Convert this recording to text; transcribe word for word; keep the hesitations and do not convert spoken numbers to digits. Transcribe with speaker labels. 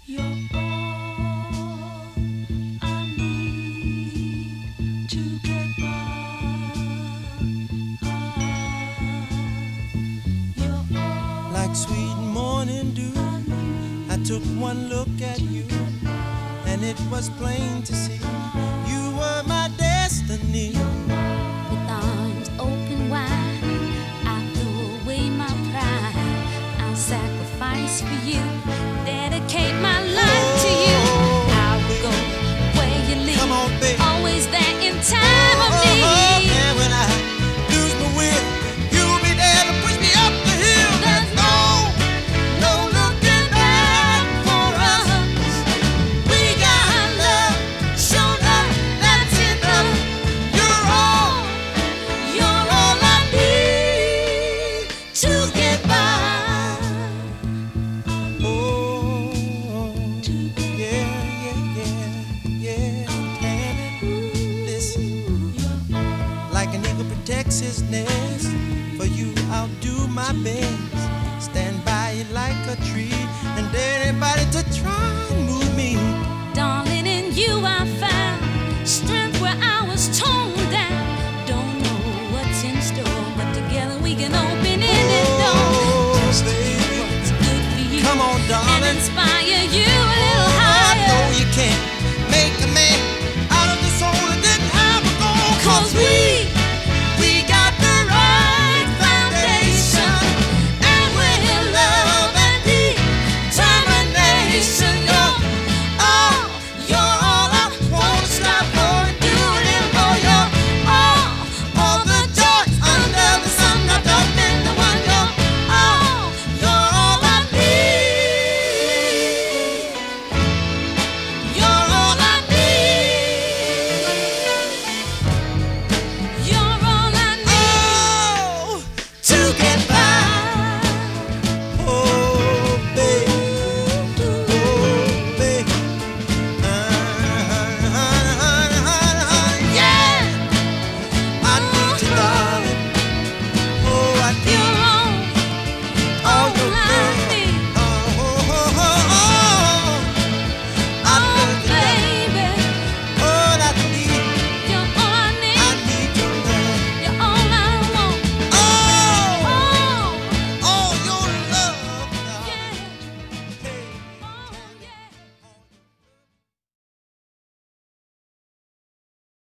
Speaker 1: You're all I need to get by. You're all
Speaker 2: Like sweet morning dew, I took one look at you, and it was plain to see you were my destiny.
Speaker 1: with arms open wide. I threw away my pride. I'll sacrifice for you, dedicate my life to you. I will go where you lead,
Speaker 2: Come on, baby.
Speaker 1: always there in time of
Speaker 2: Oh,
Speaker 1: need.
Speaker 2: and when I lose my will, you'll be there to push me up the hill.
Speaker 1: There's
Speaker 2: no, no looking back for us. We got love, show love, that's enough. You're all, you're all I need to get by. Oh, yeah, yeah, yeah, yeah. And listen, like an eagle protects his nest, for you I'll do my best. Stand by you like a tree, and dare anybody to try and move me.
Speaker 1: Darling, in you I found strength where I was torn down. Don't know what's in store, but together we can open any door.
Speaker 2: Oh,
Speaker 1: Just do
Speaker 2: baby,
Speaker 1: what's good for you
Speaker 2: come on,
Speaker 1: and
Speaker 2: darling.
Speaker 1: inspire you a little
Speaker 2: Oh, I
Speaker 1: higher.
Speaker 2: know you can.